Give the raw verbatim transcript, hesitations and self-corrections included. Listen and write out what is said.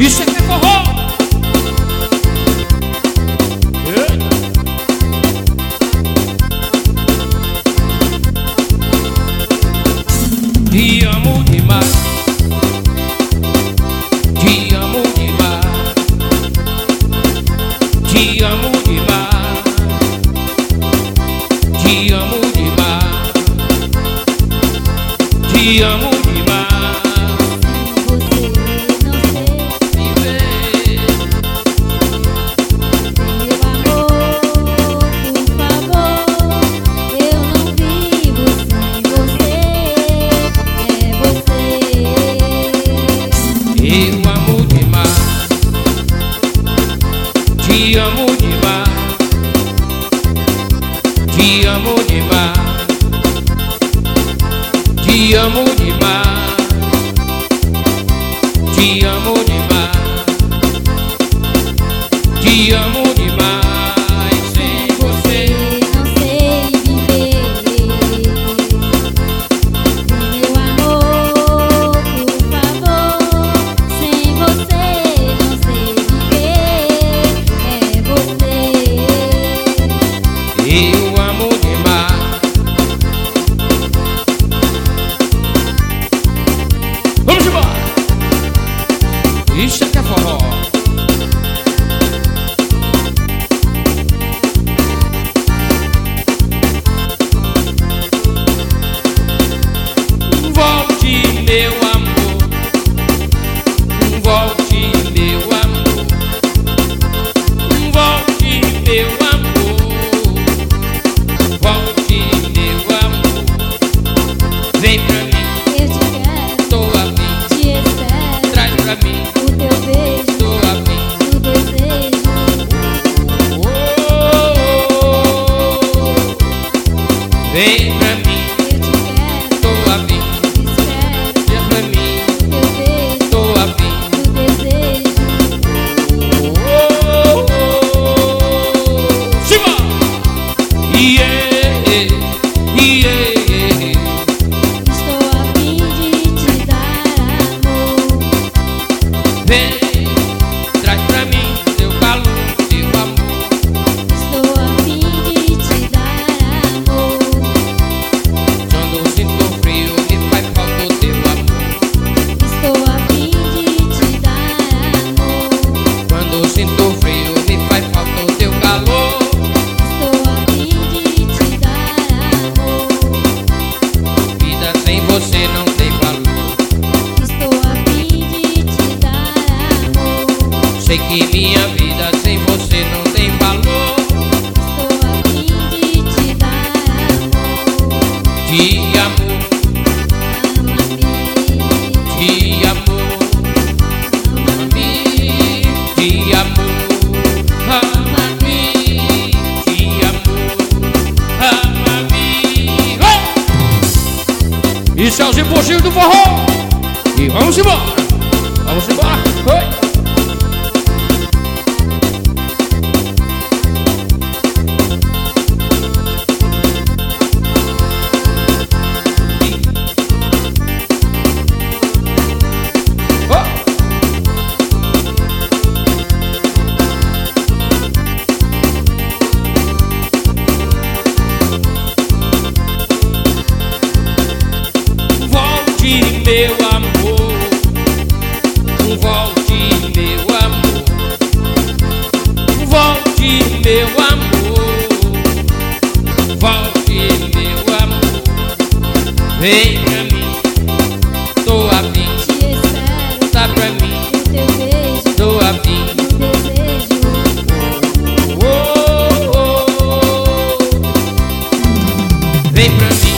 Isso é que é forró. Te amo demais, te amo demais, te amo demais, te amo demais, te amo demais. Te amo demais, te amo demais, te amo demais, te amo demais, te amo demais. Sem você não sei viver. Meu amor, por favor, sem você não sei viver. Eu amo demais. Vamos embora. Isso é que é forró. Volte, meu amor. Volte, meu amor. Volte, meu amor. Volte, meu amor. Vem pra mim, Eu te quero, tô afim. te espero. Traz pra mim, O teu beijo, tô afim. o desejo. Oh, oh, oh. Vem pra mim, Eu te quero, tô afim. te espero. Traz pra mim, O teu beijo, tô afim. o desejo. Oh, oh, oh. Simbora! Yeah, yeah. Estou a fim de te dar amor. Vem, traz pra mim teu calor, teu amor. Estou a fim de te dar amor. Quando sinto frio, me faz falta o teu amor. Estou a fim de te dar amor. Quando sinto frio, me faz falta o teu calor. Estou a fim de te dar amor. Vida sem você não tem valor. Estou a fim de te dar amor. Sei que minha vida sem você não tem valor. Estou a fim de te dar amor. Te amo, Ama-me, te amo, ama-me, te amo, ama-me, te amo, ama-me. Oh! Isso é os impossíveis do forró. E vamos embora. Vamos embora. Oi. Volte, meu amor. Volte, meu amor. Volte, meu amor. Volte, meu amor. Vem pra mim, tô afim. te espero. Tá pra mim, O teu beijo, tô afim. o desejo. Oh, oh, oh. Vem pra mim.